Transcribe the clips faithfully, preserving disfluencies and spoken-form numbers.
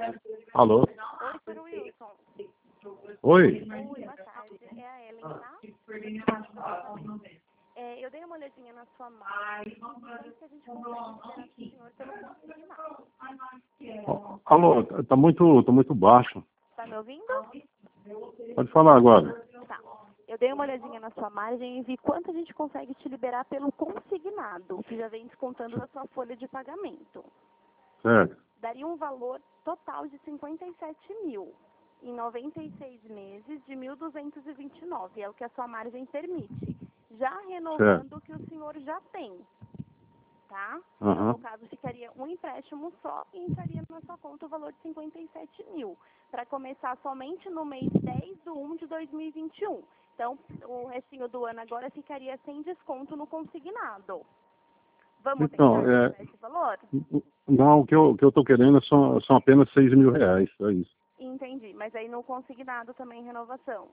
Alô? Oi, senhor Wilson. Oi? Oi, boa tarde. É a Ellen, tá? É, eu dei uma olhadinha na sua mala e vi que a gente consegue esperar o senhor pelo consignado. Alô, tá tá muito, tá muito baixo. Tá me ouvindo? Pode falar agora. Tá. Eu dei uma olhadinha na sua margem e vi quanto a gente consegue te liberar pelo consignado, que já vem descontando da sua folha de pagamento. Certo. Daria um valor total de cinquenta e sete mil. Em noventa e seis meses de mil duzentos e vinte e nove. É o que a sua margem permite. Já renovando o que o senhor já tem. Tá? Uhum. No caso, ficaria um empréstimo só e entraria na sua conta o valor de cinquenta e sete mil. Para começar somente no mês dez de um de dois mil e vinte e um. Então, o restinho do ano agora ficaria sem desconto no consignado. Vamos Então, tentar é, tirar esse valor? não, o que eu, o que eu tô querendo são, são apenas seis mil reais, só isso. Entendi, mas aí no consignado também renovação.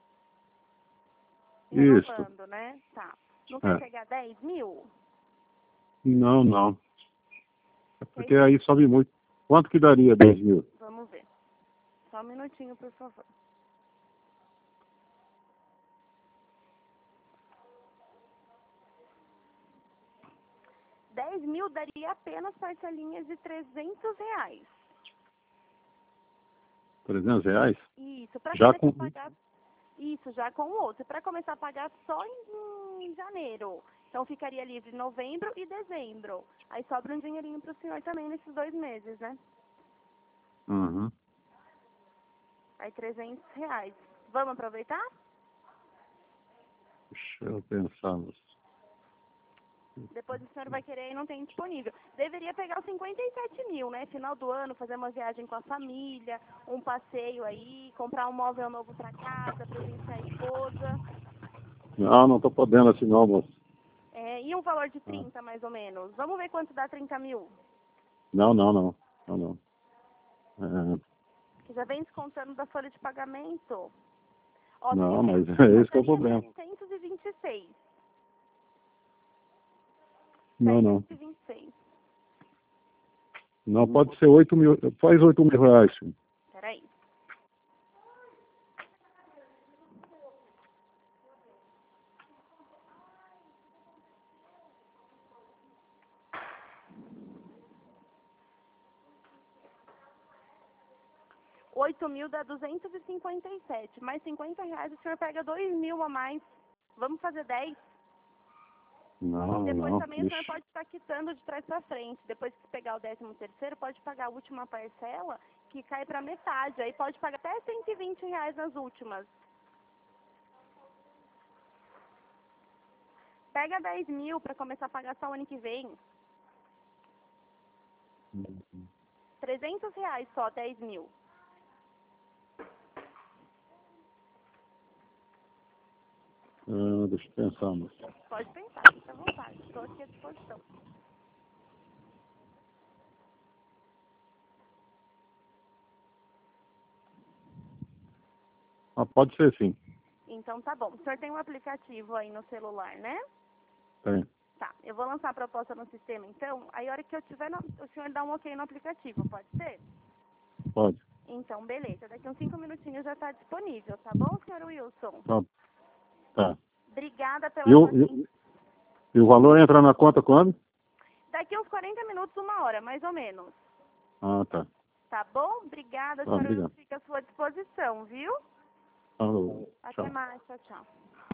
Isso. Renovando, né? Tá. Não É. quer pegar dez mil? Não, não. É porque aí sobe muito. Quanto que daria dez mil? Vamos ver. Só um minutinho, por favor. dez mil daria apenas parcelinhas de trezentos reais. trezentos reais? Isso, para Já começar com... a pagar. Isso, já com o outro. Para começar a pagar só em, em janeiro. Então ficaria livre novembro e dezembro. Aí sobra um dinheirinho para o senhor também nesses dois meses, né? Uhum. Aí trezentos reais. Vamos aproveitar? Deixa eu pensar. Depois o senhor vai querer e não tem disponível. Deveria pegar os cinquenta e sete mil, né? Final do ano, fazer uma viagem com a família, um passeio aí, comprar um móvel novo para casa, presentear a esposa. Não, não tô podendo assim não, moço. É, e um valor de trinta, mais ou menos. Vamos ver quanto dá trinta mil. Não, não, não. Não, não. É, Que já vem descontando da folha de pagamento. Ó, não, trinta mas é esse que é o problema. setecentos e vinte e seis. Não, não. setecentos e vinte e seis. Não, pode ser oito mil. Faz oito mil reais, filho. Peraí. oito mil dá duzentos e cinquenta e sete. Mais cinquenta reais o senhor pega dois mil a mais. Vamos fazer dez? Não, Depois não. também o senhor Ixi. pode estar quitando de trás para frente. Depois que pegar o décimo terceiro, pode pagar a última parcela, que cai para metade. Aí pode pagar até cento e vinte reais nas últimas. Pega dez mil para começar a pagar só o ano que vem. trezentos reais só, dez mil. Ah, deixa eu pensar, moço. Pode pensar, fica à vontade. Estou aqui à disposição. Ah, pode ser sim. Então tá bom. O senhor tem um aplicativo aí no celular, né? Tem. Tá, eu vou lançar a proposta no sistema então. Aí a hora que eu tiver, no, o senhor dá um ok no aplicativo, pode ser? Pode. Então, beleza. Daqui uns cinco minutinhos já está disponível, tá bom, senhor Wilson? Tá. Tá. Obrigada pela E o, sua... e, e o valor entra na conta quando? Daqui uns quarenta minutos, uma hora, mais ou menos. Ah, tá. Tá bom? Obrigada, Tá, senhor obrigado. Wilson. Fica à sua disposição, viu? Falou. Até Tchau. mais. Tchau, tchau.